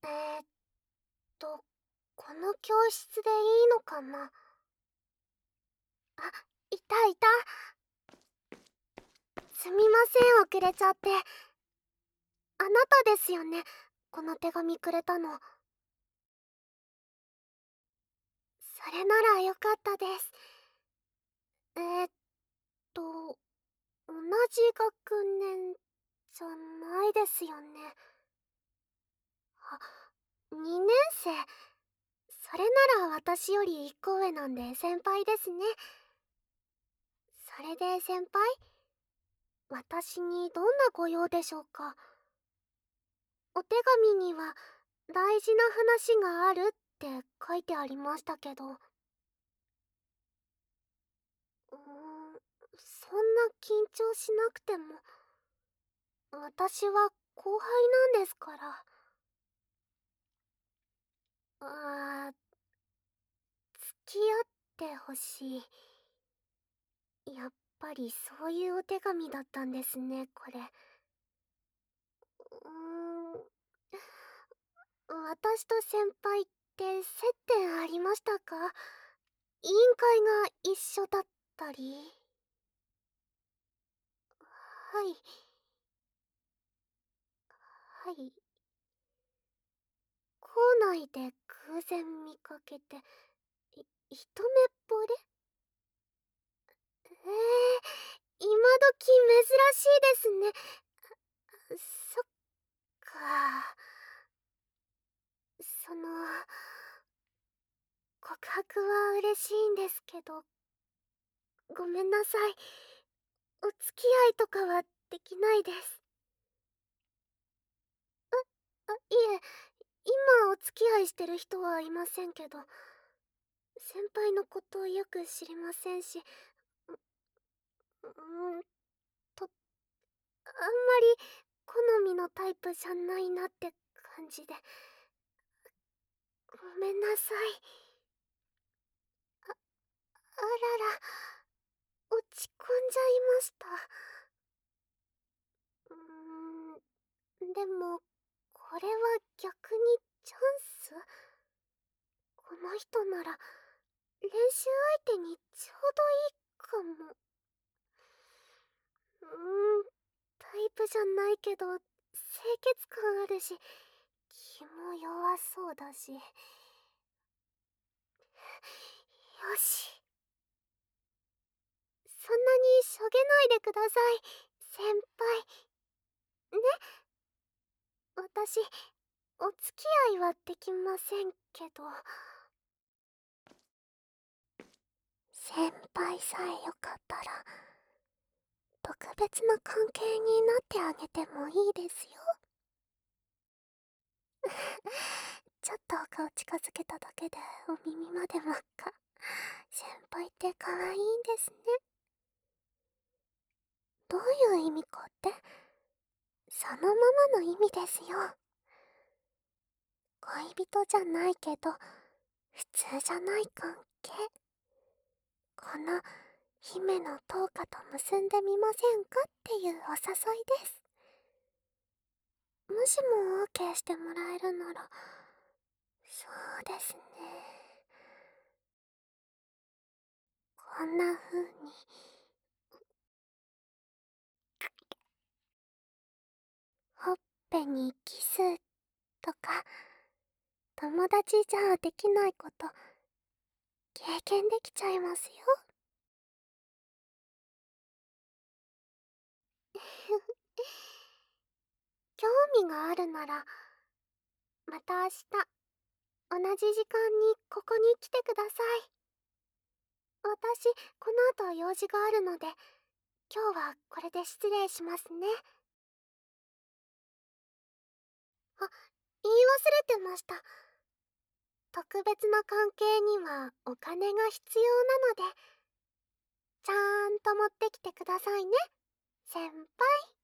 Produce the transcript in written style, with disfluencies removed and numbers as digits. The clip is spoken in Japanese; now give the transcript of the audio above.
えーっこの教室でいいのかな。あ、いたいた。すみません、遅れちゃって。あなたですよね、この手紙くれたの。それならよかったです。えーっと、同じ学年じゃないですよね。あ、2年生。それなら私より1個上なんで先輩ですね。それで先輩、私にどんなご用でしょうか。お手紙には大事な話があるって書いてありましたけど。そんな緊張しなくても。私は後輩なんですから。あー、付き合ってほしい。やっぱりそういうお手紙だったんですね、これ。私と先輩って接点ありましたか？委員会が一緒だったり。はい。はい。校内で偶然見かけて、一目惚れ。今時珍しいですね。そっか。その、告白は嬉しいんですけど、ごめんなさい。お付き合いとかはできないです。いえ、今お付き合いしてる人はいませんけど、先輩のことよく知りませんし、うーんと、あんまり好みのタイプじゃないなって感じで。ごめんなさい。あらら、落ち込んじゃいました。でも、これは逆にチャンス。この人なら、練習相手にちょうどいいかも。タイプじゃないけど、清潔感あるし、気も弱そうだし。よし。そんなにしょげないでください、先輩。ね、私、お付き合いはできませんけど。先輩さえよかったら、特別な関係になってあげてもいいですよ。ちょっと顔近づけただけでお耳まで真っ赤。先輩って可愛いんですね。どういう意味かって、そのままの意味ですよ。恋人じゃないけど、普通じゃない関係。この姫の灯火と結んでみませんかっていうお誘いです。もしも OK してもらえるなら、そうですね。こんな風に、ほっぺにキスとか、友達じゃできないこと、経験できちゃいますよ。興味があるなら、また明日、同じ時間にここに来てください。私、この後用事があるので、今日はこれで失礼しますね。あ、言い忘れてました。特別な関係にはお金が必要なので、ちゃんと持ってきてくださいね、先輩。